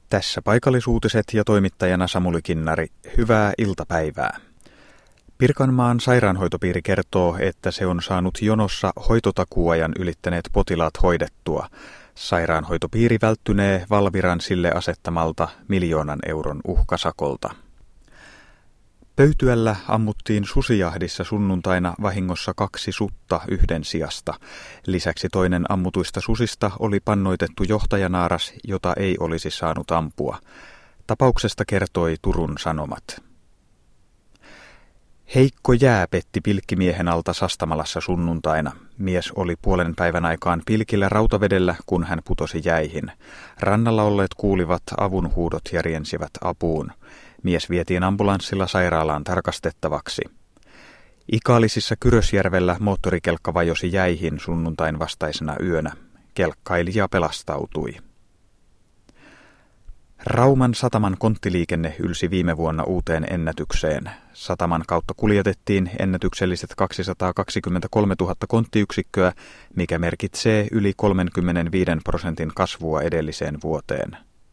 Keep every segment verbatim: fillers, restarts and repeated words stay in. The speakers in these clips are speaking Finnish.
Tässä paikallisuutiset ja toimittajana Samuli Kinnari. Hyvää iltapäivää. Pirkanmaan sairaanhoitopiiri kertoo, että se on saanut jonossa hoitotakuuajan ylittäneet potilaat hoidettua. Sairaanhoitopiiri välttynee Valviran sille asettamalta miljoonan euron uhkasakolta. Pöytyällä ammuttiin susijahdissa sunnuntaina vahingossa kaksi sutta yhden sijasta. Lisäksi toinen ammutuista susista oli pannoitettu johtajanaaras, jota ei olisi saanut ampua. Tapauksesta kertoi Turun Sanomat. Heikko jää petti pilkkimiehen alta Sastamalassa sunnuntaina. Mies oli puolen päivän aikaan pilkillä rautavedellä, kun hän putosi jäihin. Rannalla olleet kuulivat avunhuudot ja riensivät apuun. Mies vietiin ambulanssilla sairaalaan tarkastettavaksi. Ikaalisissa Kyrösjärvellä moottorikelkka vajosi jäihin sunnuntain vastaisena yönä. Kelkkailija pelastautui. Rauman sataman konttiliikenne ylsi viime vuonna uuteen ennätykseen. Sataman kautta kuljetettiin ennätykselliset kaksisataakaksikymmentäkolmetuhatta konttiyksikköä, mikä merkitsee yli kolmekymmentäviisi prosentin kasvua edelliseen vuoteen.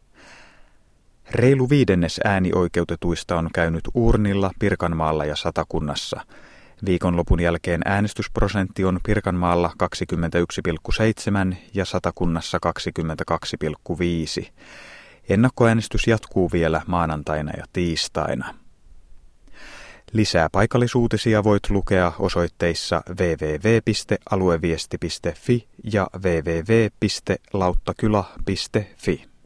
Reilu viidennes äänioikeutetuista on käynyt uurnilla Pirkanmaalla ja Satakunnassa. Viikonlopun jälkeen äänestysprosentti on Pirkanmaalla kaksikymmentäyksi pilkku seitsemän ja Satakunnassa kaksikymmentäkaksi pilkku viisi. Ennakkoäänestys jatkuu vielä maanantaina ja tiistaina. Lisää paikallisuutisia voit lukea osoitteissa double-u double-u double-u piste alueviesti piste fi ja double-u double-u double-u piste lauttakyla piste fi.